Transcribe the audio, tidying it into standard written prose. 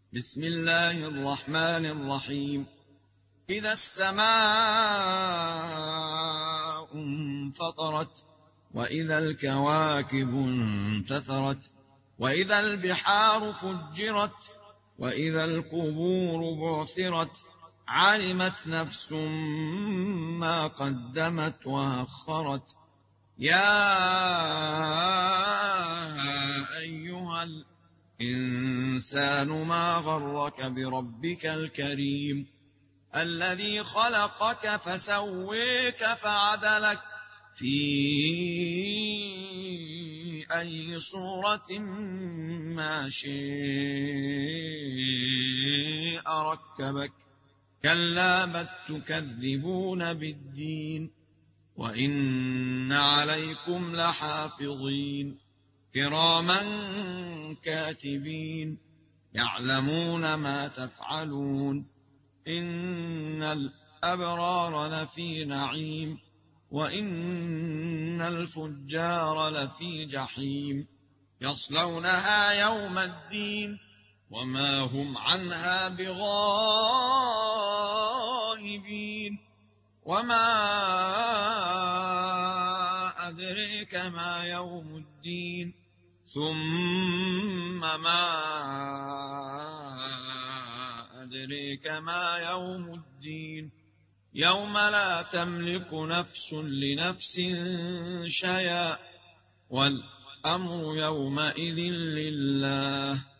بسم الله الرحمن الرحيم. إذا السماء انفطرت، وإذا الكواكب انتثرت، وإذا البحار فجرت، وإذا القبور بعثرت، علمت نفس ما قدمت وأخرت. يا أيها الإنسان ما غرك بربك الكريم الذي خلقك فسويك فعدلك في أي صورة ما شاء ركبك. كلا بل تكذبون بالدين، وإن عليكم لحافظين كراما كاتبين يعلمون ما تفعلون. إن الأبرار لفي نعيم، وإن الفجار لفي جحيم، يصلونها يوم الدين وما هم عنها بغائبين. وما أدريك ما يوم الدين، ثم ما أدريك ما يوم الدين، يوم لا تملك نفس لنفس شيئا، والأمر يومئذ لله.